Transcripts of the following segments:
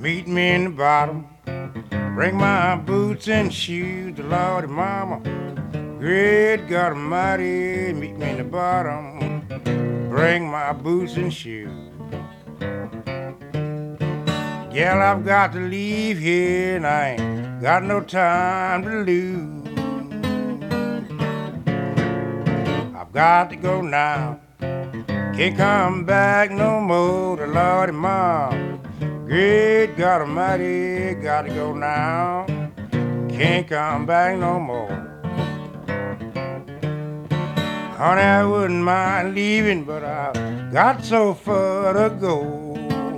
Meet me in the bottom. Bring my boots and shoes, the Lordy Mama. Great God Almighty, meet me in the bottom. Bring my boots and shoes. Gal, I've got to leave here and I ain't got no time to lose. I've got to go now. Can't come back no more, the Lordy Mama. Great God Almighty, gotta go now. Can't come back no more. Honey, I wouldn't mind leaving, but I've got so far to go.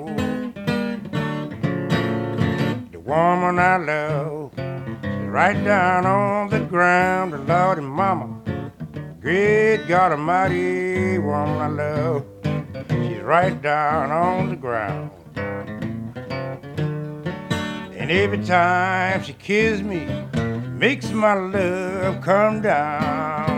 The woman I love is right down on the ground, the Lordy Mama. Great God Almighty, woman I love, she's right down on the ground. And every time she kisses me, makes my love come down.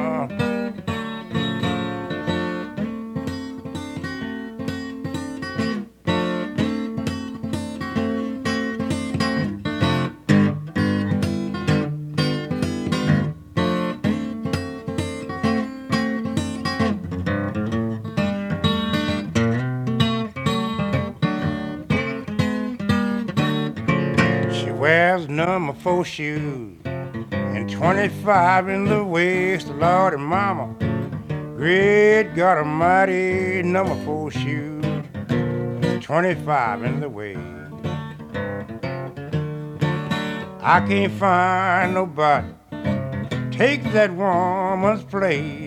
She wears number 4 shoes and 25 in the waist, Lordy Mama. Great God Almighty, number 4 shoes, 25 in the waist. I can't find nobody take that woman's place.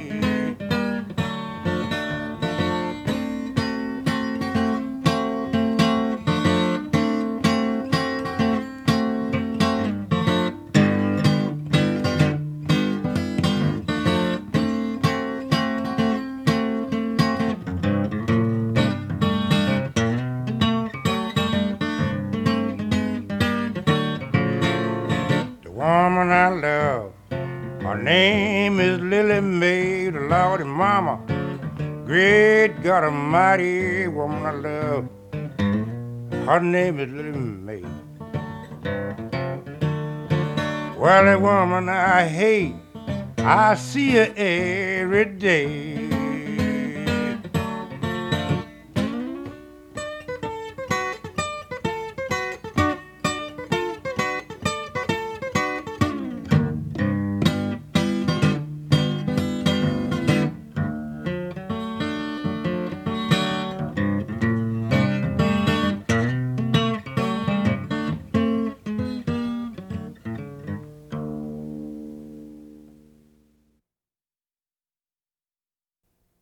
The woman I love, her name is Lily Mae, the Lordy Mama. Great God Almighty, woman I love, her name is Lily Mae. Well, that woman I hate, I see her every day.